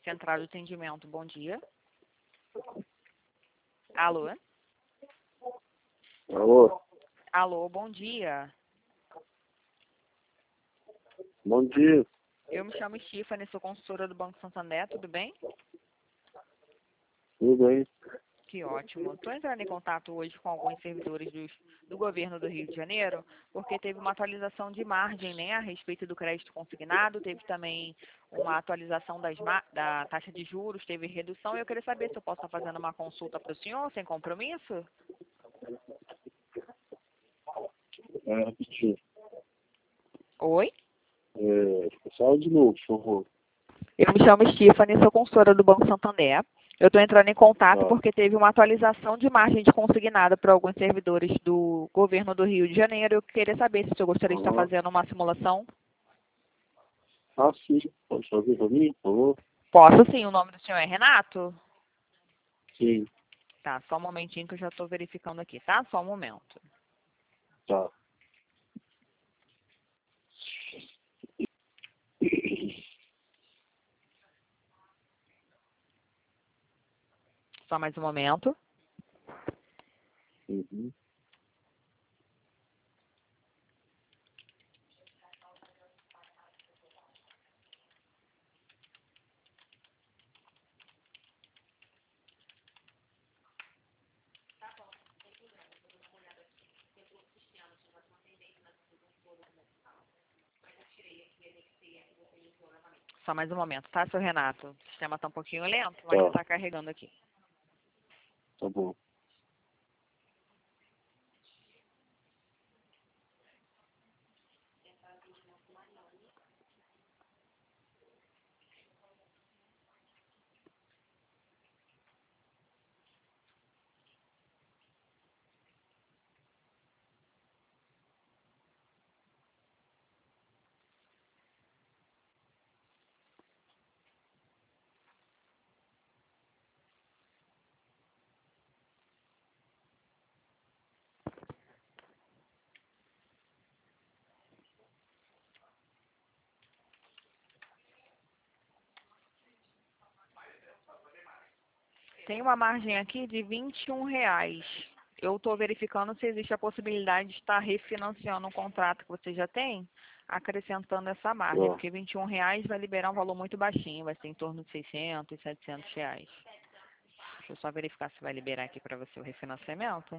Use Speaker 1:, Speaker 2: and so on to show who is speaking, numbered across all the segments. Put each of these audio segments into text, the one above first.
Speaker 1: Central de Atendimento, bom dia. Alô?
Speaker 2: Alô?
Speaker 1: Alô, bom dia.
Speaker 2: Bom dia.
Speaker 1: Eu me chamo Stephanie, sou consultora do Banco Santander, tudo bem?
Speaker 2: Tudo bem?
Speaker 1: Que ótimo. Estou entrando em contato hoje com alguns servidores do governo do Rio de Janeiro, porque teve uma atualização de margem, né, a respeito do crédito consignado, teve também uma atualização da taxa de juros, teve redução, e eu queria saber se eu posso estar fazendo uma consulta para o senhor, sem compromisso?
Speaker 2: Repetir.
Speaker 1: Oi?
Speaker 2: Fala de novo, por favor.
Speaker 1: Eu me chamo Stephanie, sou consultora do Banco Santander. Eu estou entrando em contato
Speaker 2: Tá.
Speaker 1: porque teve uma atualização de margem de consignada para alguns servidores do governo do Rio de Janeiro. Eu queria saber se o senhor gostaria de estar fazendo uma simulação.
Speaker 2: Ah, sim. Pode fazer para mim, por favor?
Speaker 1: Posso sim, o nome do senhor é Renato?
Speaker 2: Sim.
Speaker 1: Tá, só um momentinho que eu já estou verificando aqui, tá? Só um momento.
Speaker 2: Tá.
Speaker 1: Só mais um momento.
Speaker 2: Uhum.
Speaker 1: Só mais um momento, tá, seu Renato? O sistema está um pouquinho lento, mas
Speaker 2: Tá.
Speaker 1: já está carregando aqui.
Speaker 2: Tá bom.
Speaker 1: Tem uma margem aqui de R$ 21. Eu estou verificando se existe a possibilidade de estar refinanciando um contrato que você já tem, acrescentando essa margem,
Speaker 2: Tá.
Speaker 1: porque R$ 21 vai liberar um valor muito baixinho, vai ser em torno de R$ 600, R$ 700. Deixa eu só verificar se vai liberar aqui para você o refinanciamento.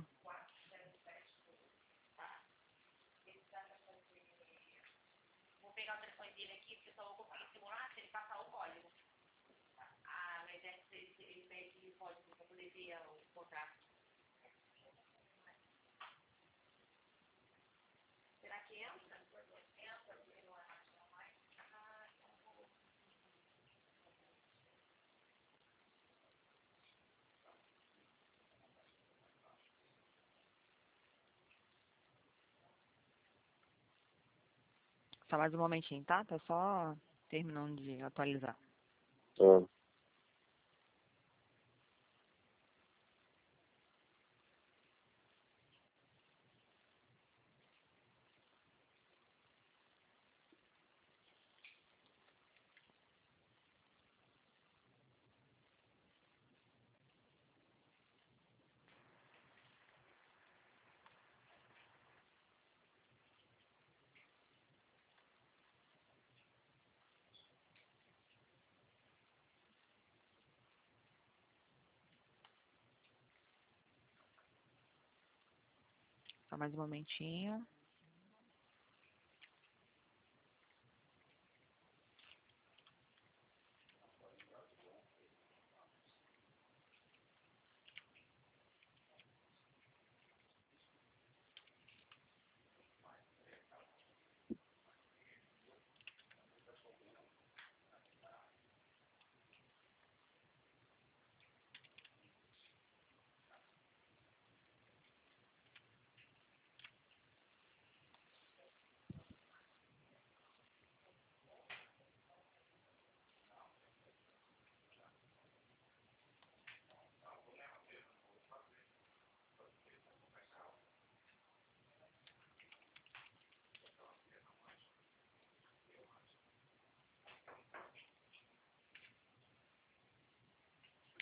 Speaker 1: Só mais um momentinho, tá? Tá só terminando de atualizar.
Speaker 2: Tá.
Speaker 1: Só mais um momentinho.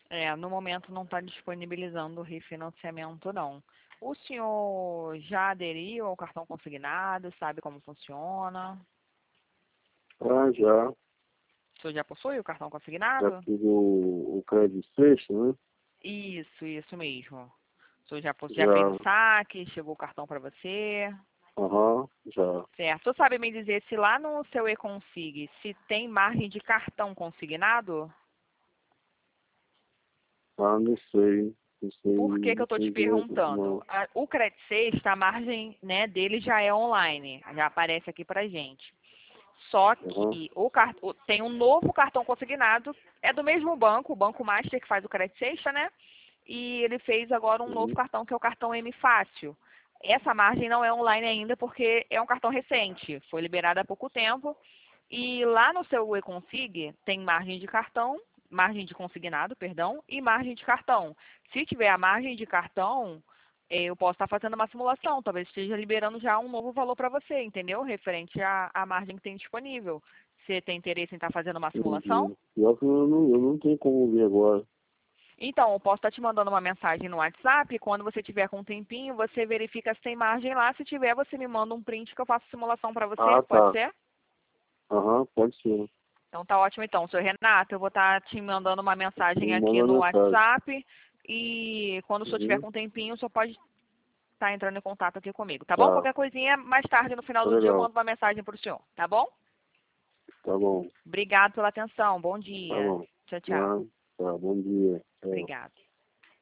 Speaker 1: No momento não está disponibilizando o refinanciamento, não. O senhor já aderiu ao cartão consignado? Sabe como funciona?
Speaker 2: Ah, já.
Speaker 1: O senhor já possui o cartão
Speaker 2: Já
Speaker 1: consignado?
Speaker 2: fiz o crédito sexta, né?
Speaker 1: Isso mesmo. O senhor já fez o
Speaker 2: Já.
Speaker 1: saque? Chegou o cartão para você?
Speaker 2: Aham, já.
Speaker 1: Certo. O senhor sabe me dizer se lá no seu e-consig, se tem margem de cartão consignado?
Speaker 2: Ah, não sei. Não sei,
Speaker 1: Por que que eu
Speaker 2: não
Speaker 1: estou te
Speaker 2: sei direito,
Speaker 1: perguntando?
Speaker 2: não.
Speaker 1: O Credit Sexta, a margem, né, dele já é online, já aparece aqui pra gente. Só
Speaker 2: Aham.
Speaker 1: que tem um novo cartão consignado, é do mesmo banco, o Banco Master que faz o Credit Sexta, né? E ele fez agora um novo
Speaker 2: Uhum.
Speaker 1: cartão que é o cartão M Fácil. Essa margem não é online ainda porque é um cartão recente, foi liberado há pouco tempo. E lá no seu e-consig tem margem de cartão, margem de consignado, perdão, e margem de cartão. Se tiver a margem de cartão, eu posso estar fazendo uma simulação, talvez esteja liberando já um novo valor para você, entendeu? Referente à margem que tem disponível. Você tem interesse em estar fazendo uma simulação?
Speaker 2: Entendi. Pior que eu não tenho como ver agora.
Speaker 1: Então, eu posso estar te mandando uma mensagem no WhatsApp, quando você tiver com um tempinho, você verifica se tem margem lá, se tiver, você me manda um print que eu faço simulação para você,
Speaker 2: Ah,
Speaker 1: pode
Speaker 2: tá.
Speaker 1: ser?
Speaker 2: Aham, pode ser.
Speaker 1: Então tá ótimo então, seu Renato, eu vou estar te mandando uma
Speaker 2: Me
Speaker 1: mensagem aqui
Speaker 2: manda
Speaker 1: no
Speaker 2: mensagem.
Speaker 1: WhatsApp e quando o senhor tiver
Speaker 2: Uhum.
Speaker 1: com um tempinho, o senhor pode estar entrando em contato aqui comigo, tá bom?
Speaker 2: Tá.
Speaker 1: Qualquer coisinha, mais tarde, no final
Speaker 2: Tá
Speaker 1: do dia, eu
Speaker 2: legal.
Speaker 1: mando uma mensagem para o senhor, tá bom?
Speaker 2: Tá bom.
Speaker 1: Obrigado pela atenção, bom
Speaker 2: Tá
Speaker 1: dia.
Speaker 2: bom.
Speaker 1: Tchau, tchau.
Speaker 2: Ah, tá. Bom dia. Tchau.
Speaker 1: Obrigado.